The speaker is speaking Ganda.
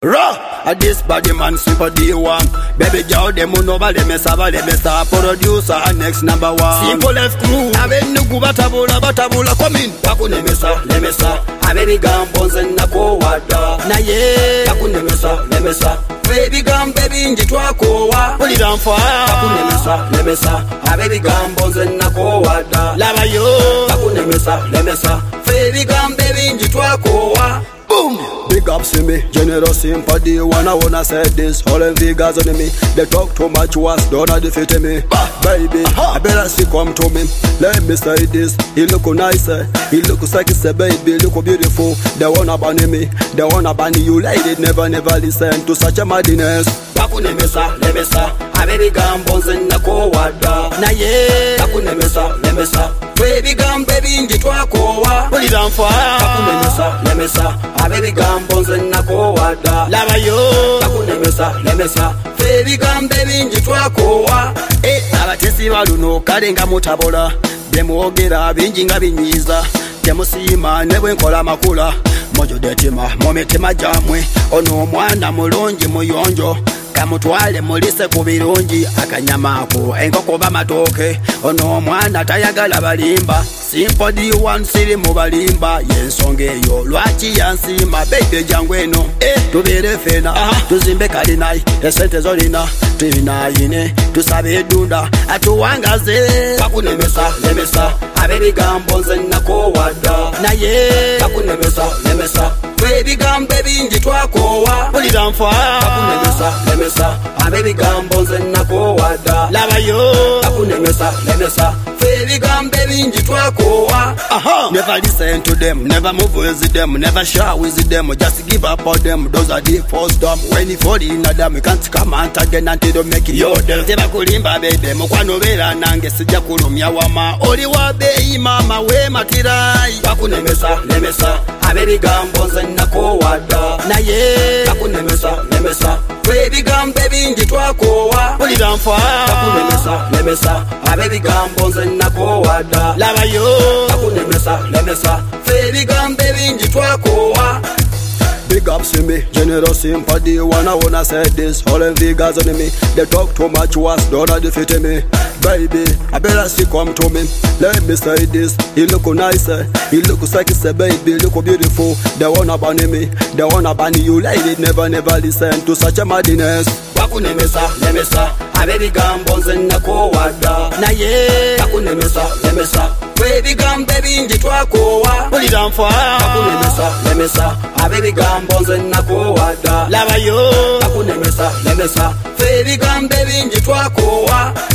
Raw, at this body man super D1. Baby girl, them over, let me start producer, next number one. Simple left crew, Avenugu batabula, come in. Lemesa, a baby gun, bones and Nako Wada. Na ye, Lemesa, baby gun, baby in Jitwako. Put it on fire. Lemesa, a baby gun, bones and Nako Wada. Lava yo, Lemesa, baby gun, baby in Jitwako. Boom! Big ups to me, generous sympathy. Wanna say this, all them figures on me. They talk too much, was don't defeat me. Baby, I better see come to me. Let me say this, he look nice, he look sexy, baby, look beautiful. They wanna ban me, they wanna ban you, lady. Never listen to such a madness. Lemesa, a baby gun, bones and Nako Wada. Na ye, Lemesa, baby gun, baby in Jitwako. Put it on fire. Lemesa, a baby gun, bones and Nako Wada. Lava yo, Lemesa, baby gun, baby in Jitwako. Eh, abatesi baluno kalenga mutabola. Demwogera binjinga binyiza. Demusima nebwe nkola makula. Mojo detima, mometema jamwe. Ono mwana mulungi muyonjo. Kamutwale mulise ku birungi akanyama ako enkoko bamatoke ono mwana tayagala balimba Simple D1 siri mu balimba yensonga eyo lwaki yansima baby jangu eno tubere fena tuzimbe kalinayi esente zolina tuyinayine tusabe edunda atuwangaze Lemesa ababy gambonze Nako Wada naye Lemesa baby gum baby njitwakowa put it on fire Lemesa a baby gum bonze Nako Wada lava yo Lemesa baby gum baby njitwakowa never listen to them, never move with them, never share with them, just give up on them. Those are the first dumb. When you fall in a dam, you can't come out again until you make it your death. Teba kulimba baby, mukwano vera nange sija kulumya wama oli wabe mama we matirai Lemesa a baby gum bonze Nako Wada na ye Lemesa baby gum baby njitwakowa put it on fire Lemesa a baby gum bonze Nako Wada lava yo Lemesa baby gum baby njitwakowa. Big ups to me, generous sympathy. Wanna say this, all them figures on me. They talk too much, was don't defeat me. Baby, I better see come to me. Let me say this, he look nice, he look sexy, baby, look beautiful. They wanna ban me, they wanna ban you, lady. Never listen to such a madness. Lemesa, a baby gum bonze Nako Wada na ye Lemesa baby gum baby njitwakowa put it on fire Lemesa a baby gum bonze Nako Wada lava yo Lemesa baby gum baby njitwakowa.